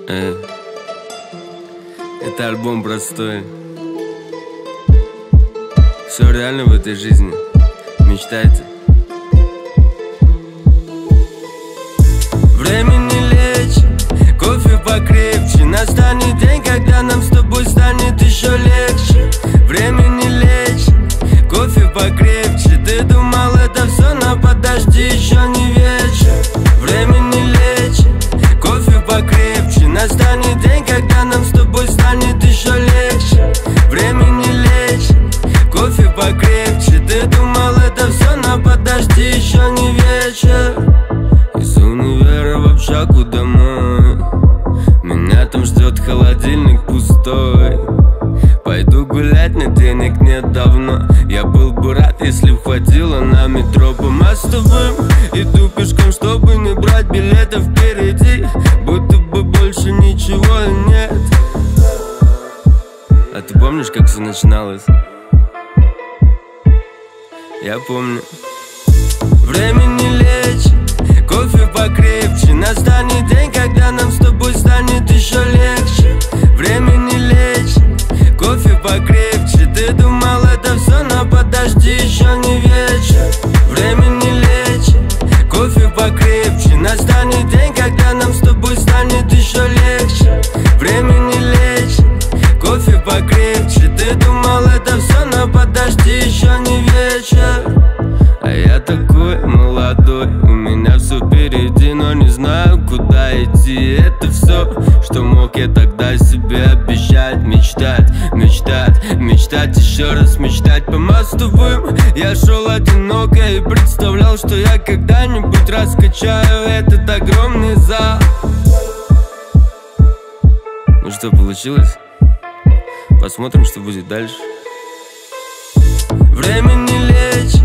Это альбом простой. Все реально в этой жизни. Мечтайте. Время не лечит, кофе покрепче. Настанет день, когда нам с тобой станет еще легче. Время не лечит, кофе покрепче. Ты думал, это все, но подожди, еще не вечер. Время не лечит, кофе покрепче. Настанет день, когда нам с тобой станет еще легче. Время не лечит, кофе покрепче. Ты думал, это все, но подожди, еще не вечер. Из универа в общагу домой. Меня там ждет холодильник пустой. Пойду гулять, но денег нет давно. Я был бы рад, если б хватило на метро по мостовым. Иду пешком, чтобы не брать билетов впереди. Будто бы больше ничего и нет. А ты помнишь, как все начиналось? Я помню. Время не лечит, кофе покрепче. Настанет день, когда нам с тобой станет еще легче. Время не лечит, кофе покрепче. Ты думал, это все, но подожди, еще не вечер. Время не лечит, кофе покрепче. Настанет день, когда нам с тобой станет еще легче. Время не лечит, кофе покрепче. Ты думал, это все, но подожди, еще не вечер. А я такой молодой, у меня все впереди, но не знаю, куда идти. Это все, что мог я тогда себе обещать. Мечтать, мечтать, мечтать, еще раз мечтать по мостовым. Я шел одиноко и представлял, что я когда-нибудь раскачаю этот огромный зал. Ну что, получилось? Посмотрим, что будет дальше. Время не лечит,